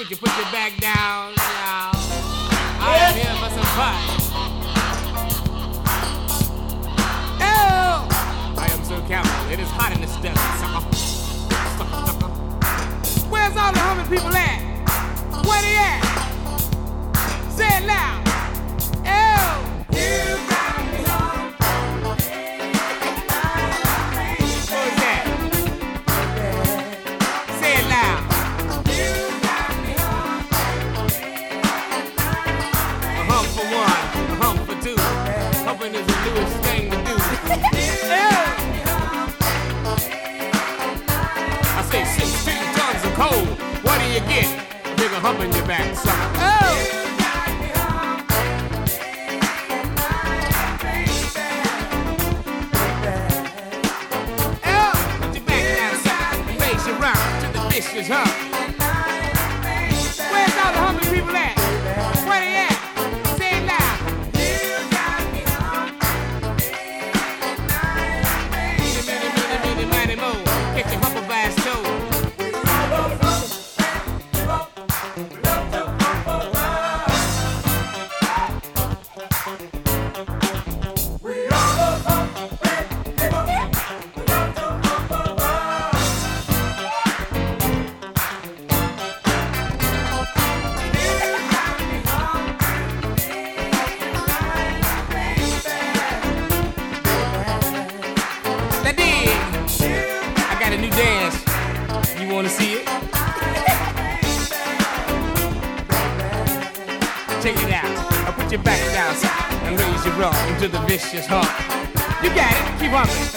Would you put your back down, y'all? I am here for some fun. Oh! I am so careful. It is hot in the stuff, sucker. Sucker, sucker. Where's all the humming people at? Where they at? Say it loud. Oh! You got me on. What was that? Say it loud. For one, a hump for two. Humping is the newest thing to do. I say 16 tons of coal. What do you get? A bigger hump in your back, sucker. Oh! Put your back down, sucker. Face your round to the vicious hump. Where's all the humping people at? Where they at? Get your humble bass toe. Dance. You wanna see it? Check it out. I'll put your back down and raise your rump into the vicious hump. You got it. Keep humping.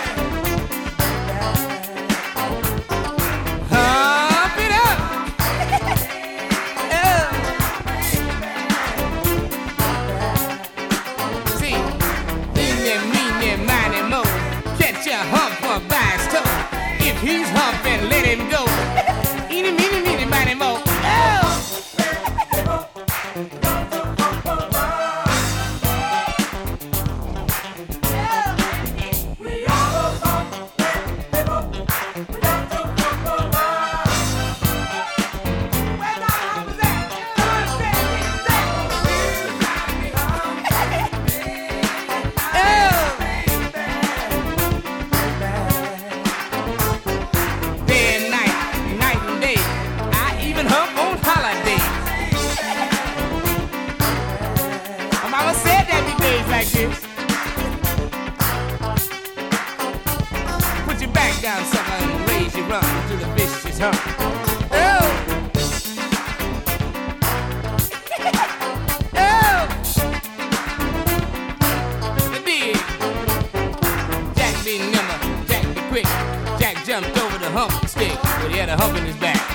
Hump it up. Oh. See, mean, miny, mo. Catch your hump for bass toe. If he's humping, let him go. Eeny, meeny, miny, mo. Oh! Like this. Put your back down, sucker, and raise your rump to the vicious hump. Oh! Oh! The dig. Jack be nimble, Jack be quick. Jack jumped over the hump stick, but he had a hump in his back.